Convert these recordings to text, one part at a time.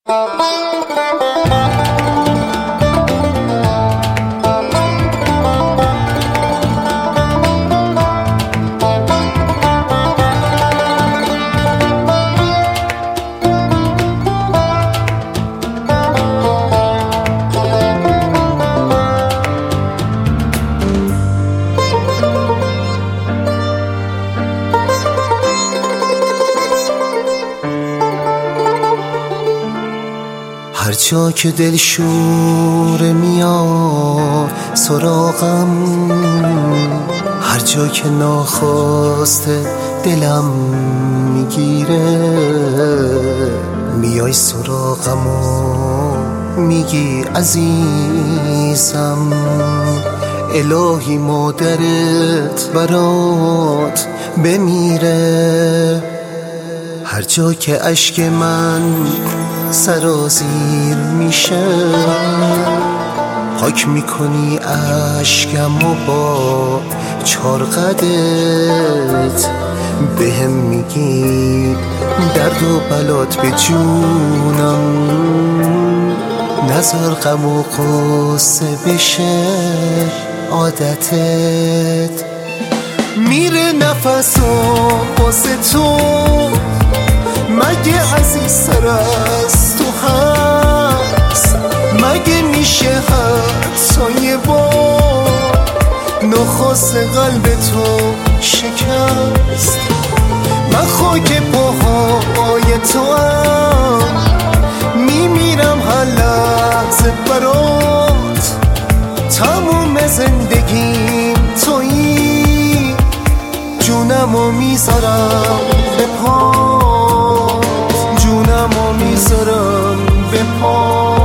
هر جا که دل شوره میاد سراغم، هر جا که ناخواسته دلم میگیره، میای سراغم و میگی عزیزم، الهی مادرت برات بمیره. هر جا که اشک من سرازیر میشه، پاک میکنی اشکم و با چارقدت بهم میگی درد و بلات به جونم، نذار غم و غصه بشه عادتت. میره نفس و واسه تو، مگه عزیزتر از تو هست؟ مگه میشه حتی با نخواست قلب تو شکست؟ من خاک پاهای تو هم میمیرم هر لحظه برات، تموم زندگیم تویی، جونمو میذارم به پات، جونمو میذارم به پات.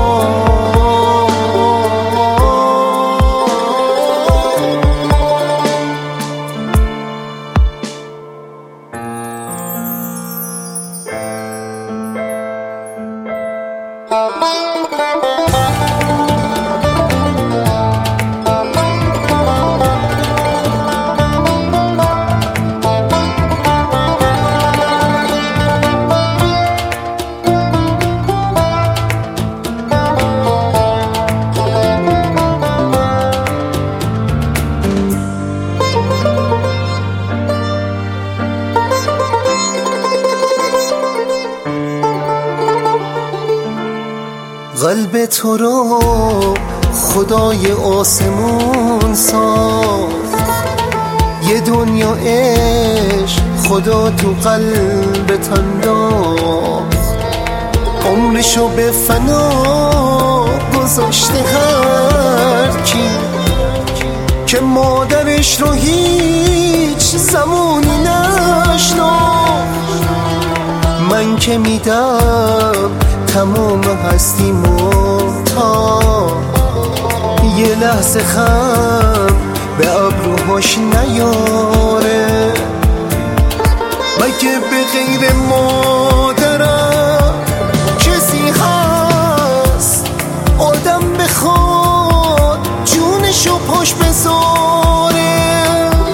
قلب تو رو خدای آسمون ساخت، یه دنیا عشق خدا تو قلبت انداخت، عمرشو به فنا گذاشته هر کی که مادرش رو هیچ زمانی نشناخت. من که میدم تمام هستیمو تا یه لحظه خم به ابروهاش نیاره، مگه به غیر مادرم کسی هست آدم بخواد جونشو پاش بذاره؟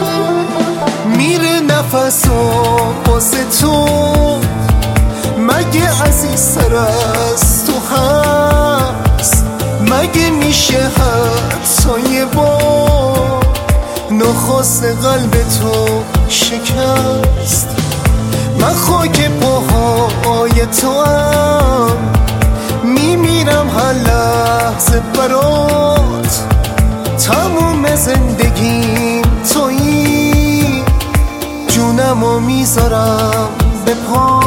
میره نفس و واسه تو، مگه عزیزتر از تو هست؟ مگه میشه حتی با نخواست قلب تو شکست؟ من خاک پاهای تو هم میمیرم هر لحظه برات، تموم زندگیم تویی، جونمو میذارم به پا.